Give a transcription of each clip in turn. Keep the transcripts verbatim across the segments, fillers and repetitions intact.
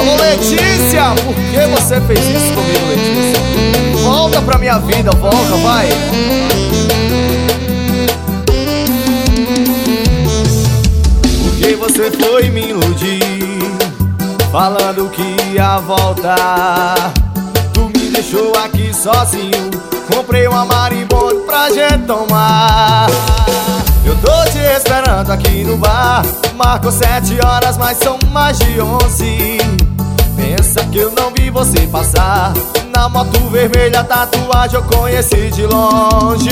Ô Letícia, por que você fez isso comigo, Letícia? Volta pra minha vida, volta, vai. Por que você foi me iludir, falando que ia voltar? Tu me deixou aqui sozinho, comprei uma marimbondo pra gente tomar. Eu tô te esperando aqui no bar, marcou sete horas, mas são mais de onze. Pensa que eu não vi você passar, na moto vermelha, tatuagem eu conheci de longe.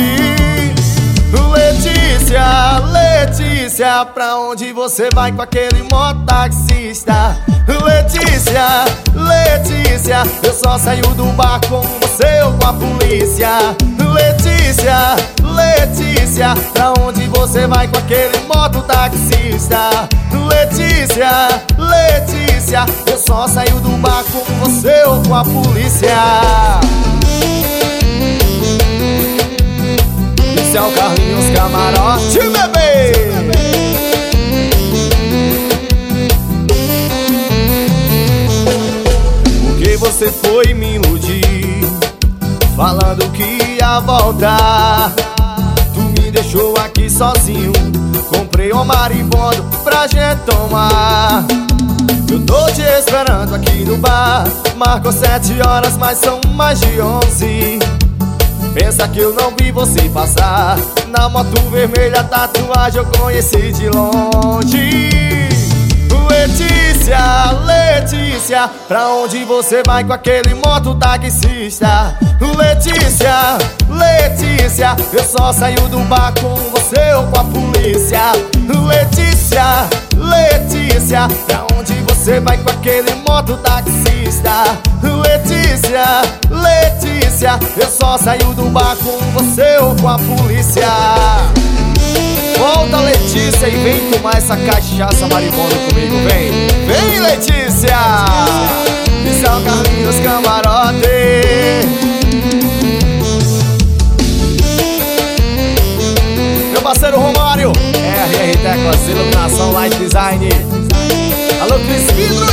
Letícia, Letícia, pra onde você vai com aquele mototaxista? Letícia, Letícia, eu só saio do bar com você ou com a polícia. Letícia, Letícia, pra onde você vai com aquele mototaxista? Letícia, Letícia, eu só saio do bar com você ou com a polícia. Esse é o Carlinhos Camarote, bebê! Porque você foi me iludir, falando que ia voltar. Tu me deixou aqui sozinho, comprei um marimbondo pra gente tomar. Eu tô te esperando aqui no bar, marcou sete horas, mas são mais de onze. Pensa que eu não vi você passar, na moto vermelha, tatuagem eu conheci de longe. Letícia, Letícia, pra onde você vai com aquele mototaxista? Letícia, Letícia, eu só saio do bar com você ou com a polícia. Letícia, Letícia, pra onde você vai com aquele mototaxista? Letícia, Letícia, eu só saio do bar com você ou com a polícia. Volta, Letícia, e vem tomar essa cachaça marimbondo comigo, vem. Vem, Letícia! Isso é o Carlinhos Camarote. Meu parceiro Romário, R R Teclas, iluminação, light design. Alô, Cris Vidro!